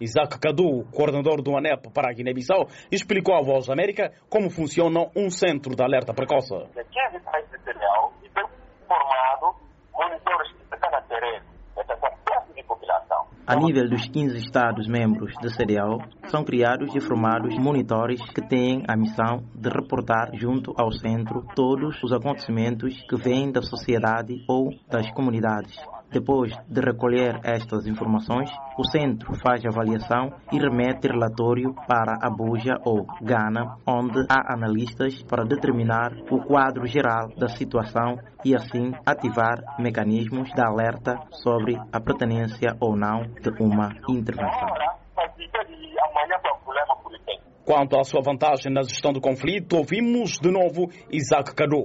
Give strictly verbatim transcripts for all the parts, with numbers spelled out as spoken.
Isaac Cadu, coordenador do ANEP para a Guiné-Bissau, explicou à Voz da América como funciona um centro de alerta precoce. quinze países de cereal e foi formado monitores que ficam na terreno, essa classe de população. A nível dos quinze Estados-membros de C D A O, são criados e formados monitores que têm a missão de reportar junto ao centro todos os acontecimentos que vêm da sociedade ou das comunidades. Depois de recolher estas informações, o centro faz avaliação e remete relatório para Abuja ou Ghana, onde há analistas para determinar o quadro geral da situação e assim ativar mecanismos de alerta sobre a pertinência ou não de uma intervenção. Quanto à sua vantagem na gestão do conflito, ouvimos de novo Isaac Cadu.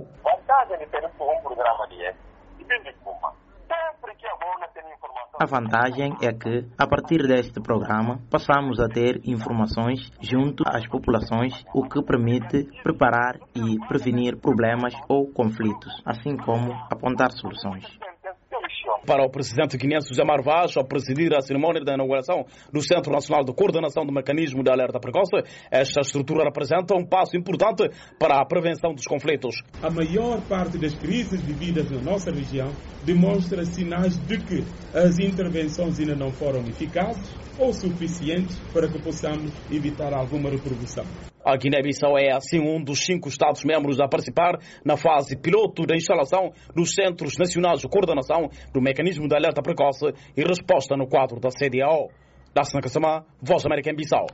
A vantagem é que, a partir deste programa, passamos a ter informações junto às populações, o que permite preparar e prevenir problemas ou conflitos, assim como apontar soluções. Para o presidente guineense José Mar Vaz, ao presidir a cerimónia da inauguração do Centro Nacional de Coordenação do Mecanismo de Alerta Precoce, esta estrutura representa um passo importante para a prevenção dos conflitos. A maior parte das crises vividas na nossa região demonstra sinais de que as intervenções ainda não foram eficazes ou suficientes para que possamos evitar alguma reprodução. A Guiné-Bissau é, assim, um dos cinco Estados-membros a participar na fase piloto da instalação dos Centros Nacionais de Coordenação do Mecanismo de Alerta Precoce e Resposta no quadro da C D A O. Da Sena Kassamá, Voz da América em Bissau.